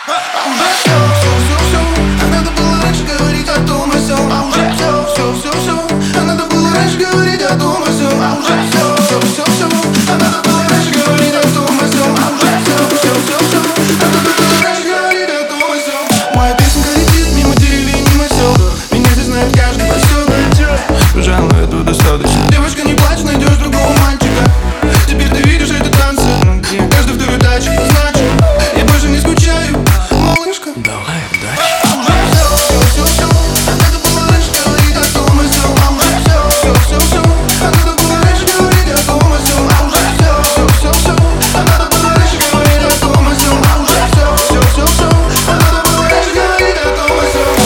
А уже все, а надо было раньше говорить о том и сём. А уже все, а надо было раньше говорить о том и сём. А уже все, а надо было раньше говорить о том и сём. А уже все, а надо было раньше говорить о том и сём. Моя песенка летит мимо деревень, мимо сел. Меня здесь знает каждый поселок. Пожалуй, этого достаточно. Девочка, не плачь, найдешь другого мальчика. Теперь ты видишь эти танцы. Каждый второй тачке, значит, я больше не скучаю, малышка. Давай, удачи. А уже все, а надо было раньше говорить о том и сём. А уже все, а надо было раньше говорить о том и сём. А уже все, а надо было раньше говорить о том и сём. А уже все, а надо было раньше говорить о том и сём.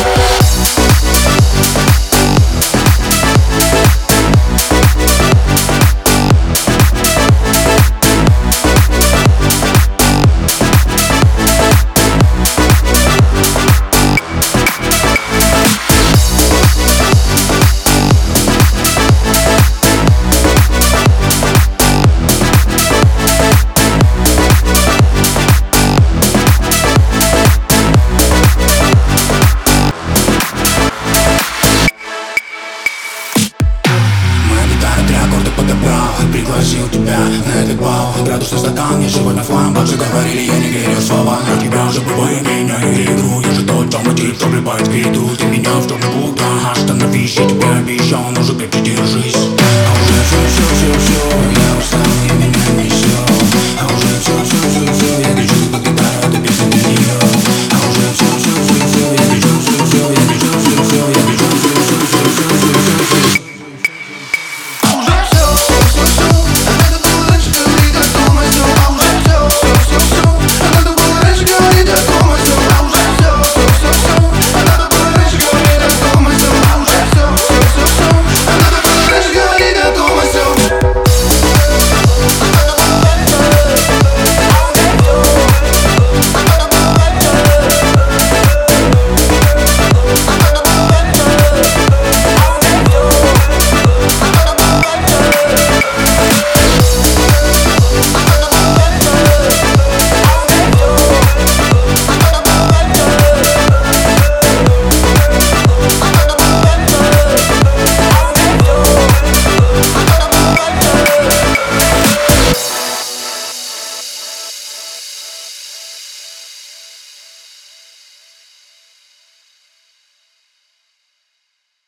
Пригласил тебя на этот бал. Градусный стакан, я живой на флам. Как же говорили, я не верю в слова. Но тебя уже бывает, меня и игру. Я же тот самый тип, кто влипает в беду.